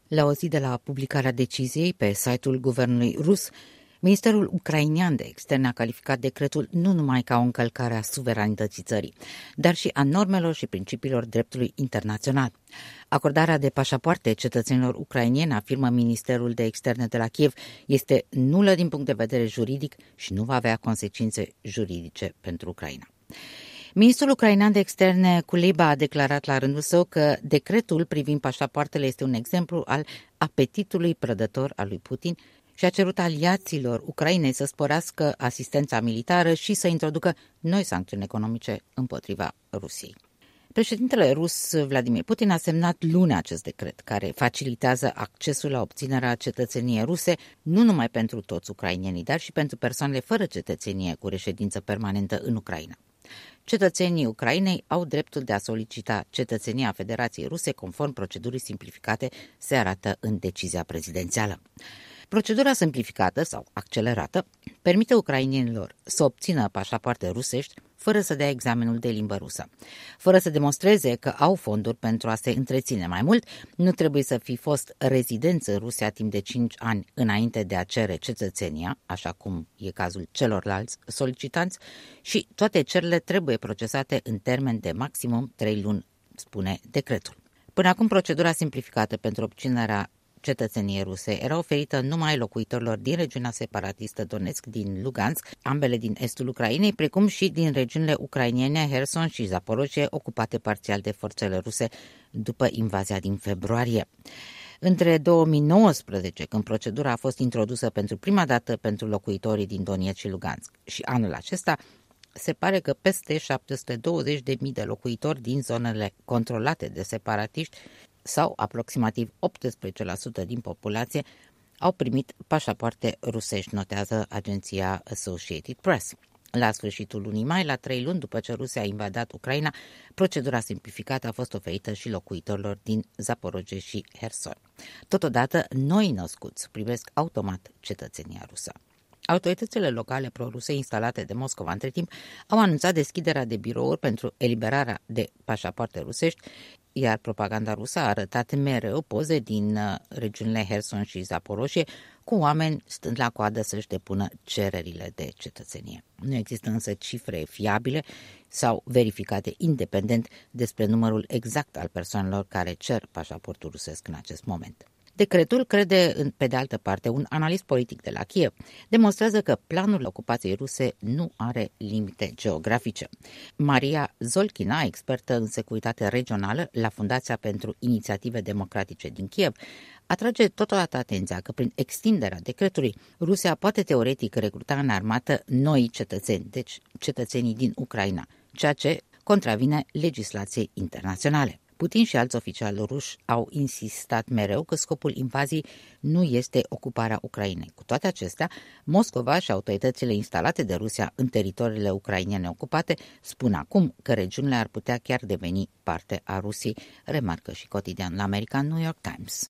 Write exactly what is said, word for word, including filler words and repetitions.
La o zi de la publicarea deciziei pe site-ul guvernului rus, Ministerul ucrainean de externe a calificat decretul nu numai ca o încălcare a suveranității țării, dar și a normelor și principiilor dreptului internațional. Acordarea de pașapoarte cetățenilor ucrainieni, afirmă Ministerul de Externe de la Kiev, este nulă din punct de vedere juridic și nu va avea consecințe juridice pentru Ucraina. Ministrul ucrainean de externe Kuleba a declarat la rândul său că decretul privind pașapoartele este un exemplu al apetitului prădător al lui Putin și a cerut aliaților Ucrainei să sporească asistența militară și să introducă noi sancțiuni economice împotriva Rusiei. Președintele rus Vladimir Putin a semnat luni acest decret, care facilitează accesul la obținerea cetățeniei ruse nu numai pentru toți ucrainenii, dar și pentru persoanele fără cetățenie cu reședință permanentă în Ucraina. Cetățenii Ucrainei au dreptul de a solicita cetățenia Federației Ruse conform procedurii simplificate, se arată în decizia prezidențială. Procedura simplificată sau accelerată permite ucrainenilor să obțină pașapoarte rusești fără să dea examenul de limbă rusă. Fără să demonstreze că au fonduri pentru a se întreține mai mult, nu trebuie să fi fost rezidenți în Rusia timp de cinci ani înainte de a cere cetățenia, așa cum e cazul celorlalți solicitanți, și toate cererile trebuie procesate în termen de maximum trei luni, spune decretul. Până acum, procedura simplificată pentru obținerea cetățenie ruse era oferită numai locuitorilor din regiunea separatistă Donetsk din Lugansk, ambele din estul Ucrainei, precum și din regiunile ucrainene Herson și Zaporozhye, ocupate parțial de forțele ruse după invazia din februarie. Între două mii nouăsprezece, când procedura a fost introdusă pentru prima dată pentru locuitorii din Donetsk și Lugansk, și anul acesta, se pare că peste șapte sute douăzeci de mii de locuitori din zonele controlate de separatiști sau aproximativ optsprezece la sută din populație au primit pașapoarte rusești, notează agenția Associated Press. La sfârșitul lunii mai, la trei luni după ce Rusia a invadat Ucraina, procedura simplificată a fost oferită și locuitorilor din Zaporozhye și Herson. Totodată, noi născuți primesc automat cetățenia rusă. Autoritățile locale pro-ruse instalate de Moscova între timp au anunțat deschiderea de birouri pentru eliberarea de pașapoarte rusești, iar propaganda rusă a arătat mereu poze din regiunile Herson și Zaporozhye cu oameni stând la coadă să-și depună cererile de cetățenie. Nu există însă cifre fiabile sau verificate independent despre numărul exact al persoanelor care cer pașaportul rusesc în acest moment. Decretul, crede, pe de altă parte, un analist politic de la Kiev, demonstrează că planul ocupației ruse nu are limite geografice. Maria Zolkina, expertă în securitate regională la Fundația pentru Inițiative Democratice din Kiev, atrage totodată atenția că prin extinderea decretului, Rusia poate teoretic recruta în armată noi cetățeni, deci cetățenii din Ucraina, ceea ce contravine legislației internaționale. Putin și alți oficiali ruși au insistat mereu că scopul invaziei nu este ocuparea Ucrainei. Cu toate acestea, Moscova și autoritățile instalate de Rusia în teritoriile ucrainene ocupate spun acum că regiunile ar putea chiar deveni parte a Rusiei, remarcă și cotidianul american New York Times.